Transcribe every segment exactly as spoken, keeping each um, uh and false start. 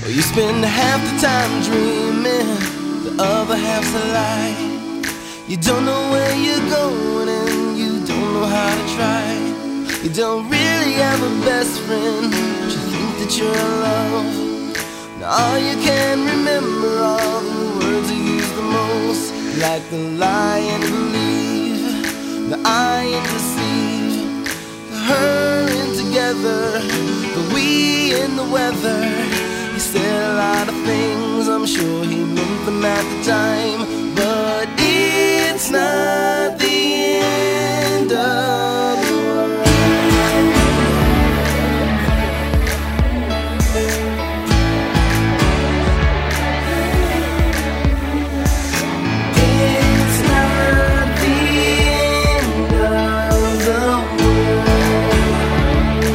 Well, you spend half the time dreaming, the other half's a lie. You don't know where you're going and you don't know how to try. You don't really have a best friend, but you think that you're in love. Now all you can remember are the words you use the most, like the lie and believe, the eye and deceive, the her and together, the we in the weather. He said a lot of things, I'm sure he meant them at the time, but it's not the end of the world. It's not the end of the world.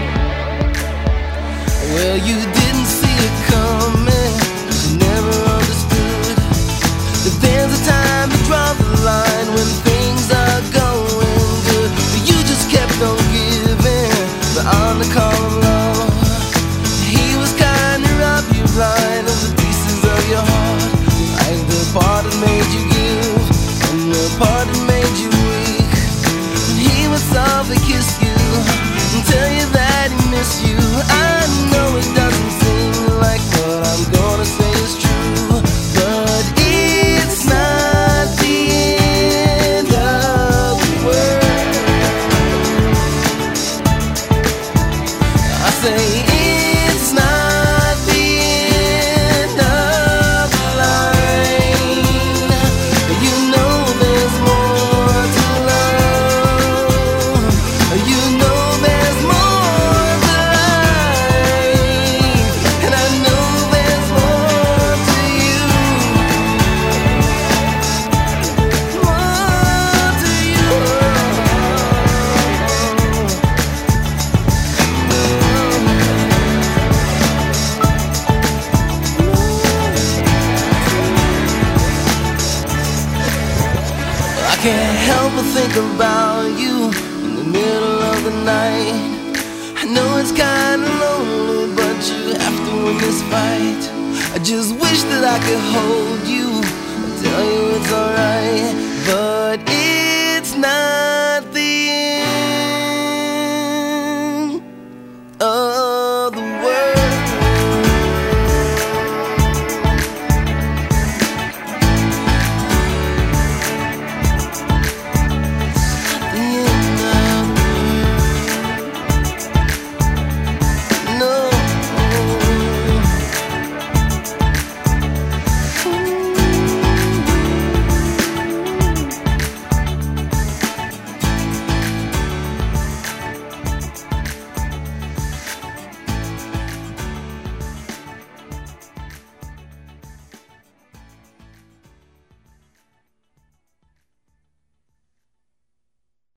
Well, you didn't see it coming, you never understood that there's a time to draw the line when things are going good, but you just kept on giving, but on the call of love, he was kind to rub you blind of the pieces of your heart, like the part that made you give and the part that made you weak. And he would softly kiss you and tell you that he missed you. I know it doesn't seem like what I'm gonna say is true, but it's not the end of the world. I say it's not the end of the line. You know there's more to love. You know there's more to life, and I know there's more to you, more to you. I can't help but think about you in the middle of the night. I know it's kinda lonely, but you have to win this fight. I just wish that I could hold you and tell you it's alright, but it's not.